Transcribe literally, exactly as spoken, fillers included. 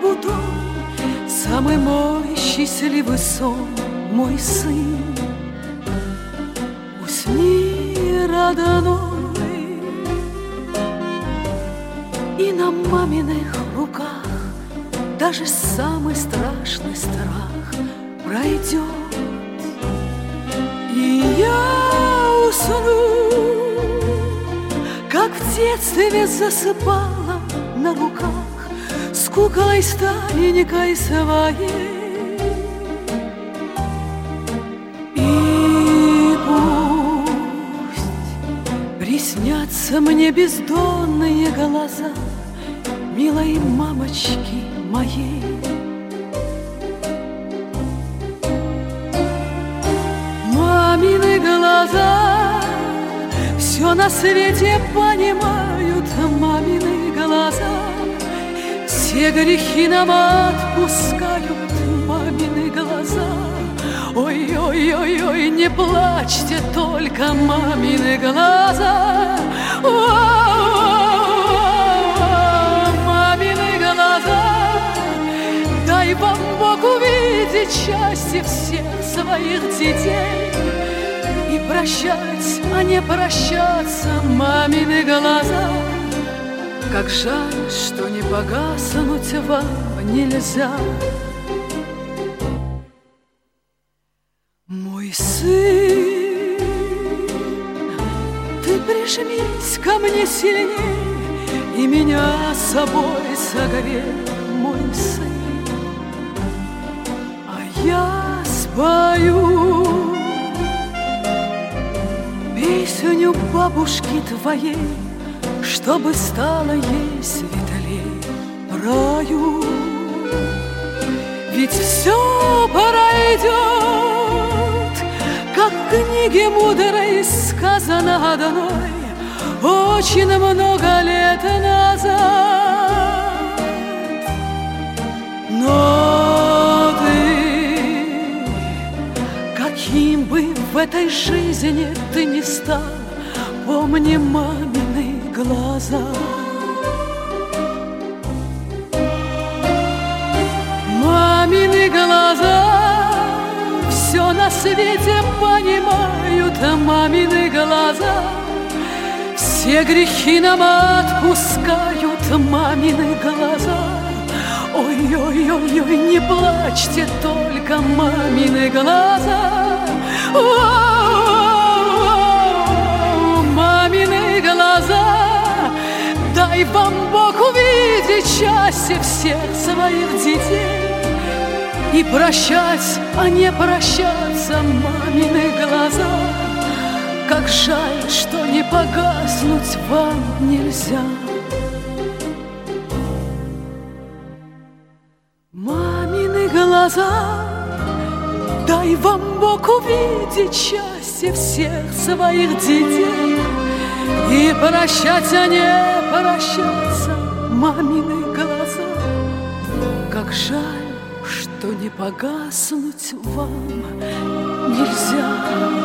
бутон, самый мой счастливый сон, мой сын. Усни, родной, и на маминых руках даже самый страшный страх пройдет, и я усну, как в детстве засыпала на руках с куклой старенькой своей. И пусть приснятся мне бездонные глаза милой мамочки моей. Мамины глаза все на свете понимают, мамины глаза все грехи нам отпускают, мамины глаза. Ой-ой-ой-ой, не плачьте только, мамины глаза. Мамины глаза, дай вам Бог увидеть счастье всех своих детей и прощать, а не прощаться, мамины глаза. Как жаль, что не погаснуть вам нельзя. Мой сын, ты прижмись ко мне сильней и меня с собой согрей, мой сын. А я спою песню бабушки твоей, чтобы стало ей светлей в раю. Ведь все пройдет, как в книге мудрой сказано одной очень много лет назад. Но ты, каким бы в этой жизни ты ни стал, помни мамины глаза. Мамины глаза все на свете понимают, мамины глаза все грехи нам отпускают, мамины глаза. Ой-ой-ой-ой, не плачьте только, мамины глаза. Мамины глаза, дай вам Бог увидеть счастье всех своих детей и прощать, а не прощаться, мамины глаза. Как жаль, что не погаснуть вам нельзя. Мамины глаза, дай вам Бог увидеть счастье всех своих детей и прощать, а не прощаться, мамины глаза. Как жаль, что не погаснуть вам нельзя.